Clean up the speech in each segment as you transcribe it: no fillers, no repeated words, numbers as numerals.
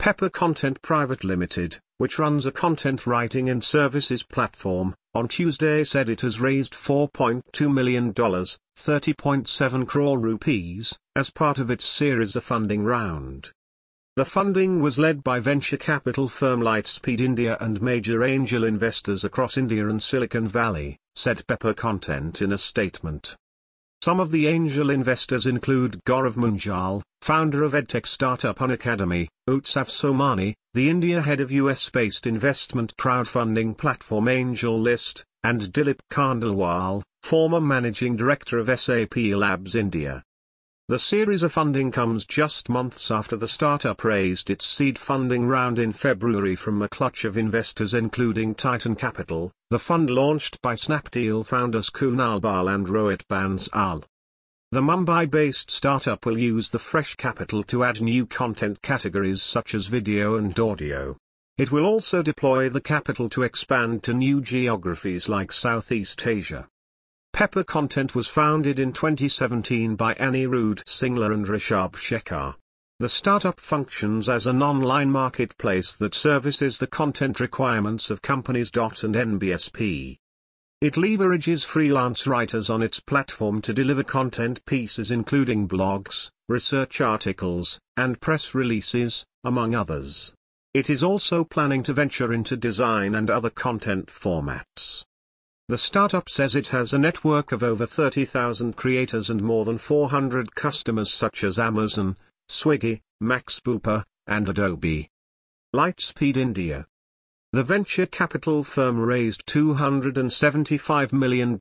Pepper Content Private Limited, which runs a content writing and services platform, on Tuesday said it has raised $4.2 million, 30.7 crore rupees, as part of its Series A funding round. The funding was led by venture capital firm Lightspeed India and major angel investors across India and Silicon Valley, said Pepper Content in a statement. Some of the angel investors include Gaurav Munjal, founder of edtech startup Unacademy, Utsav Somani, the India head of US-based investment crowdfunding platform AngelList, and Dilip Khandelwal, former managing director of SAP Labs India. The Series A funding comes just months after the startup raised its seed funding round in February from a clutch of investors including Titan Capital, the fund launched by Snapdeal founders Kunal Bal and Rohit Bansal. The Mumbai-based startup will use the fresh capital to add new content categories such as video and audio. It will also deploy the capital to expand to new geographies like Southeast Asia. Pepper Content was founded in 2017 by Anirudh Singla and Rishabh Shekhar. The startup functions as an online marketplace that services the content requirements of companies. And NBSP. It leverages freelance writers on its platform to deliver content pieces including blogs, research articles, and press releases, among others. It is also planning to venture into design and other content formats. The startup says it has a network of over 30,000 creators and more than 400 customers such as Amazon, Swiggy, Max Bupa, and Adobe. Lightspeed India. The venture capital firm raised $275 million,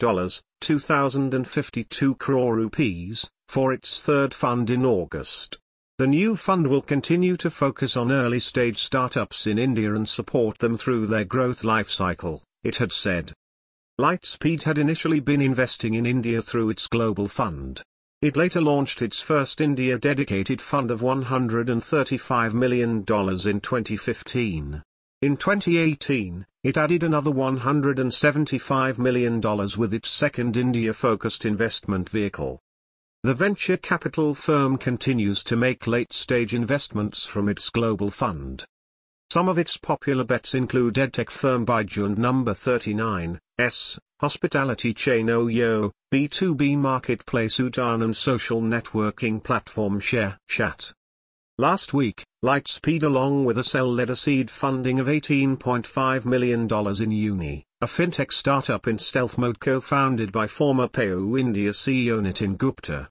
2,052 crore rupees, for its third fund in August. The new fund will continue to focus on early-stage startups in India and support them through their growth lifecycle, it had said. Lightspeed had initially been investing in India through its global fund. It later launched its first India-dedicated fund of $135 million in 2015. In 2018, it added another $175 million with its second India-focused investment vehicle. The venture capital firm continues to make late-stage investments from its global fund. Some of its popular bets include edtech firm Byju and Number 39, hospitality chain OYO, B2B marketplace Udaan and social networking platform ShareChat. Last week, Lightspeed along with Accel led a seed funding of $18.5 million in Uni, a fintech startup in stealth mode co-founded by former PayU India CEO Nitin Gupta.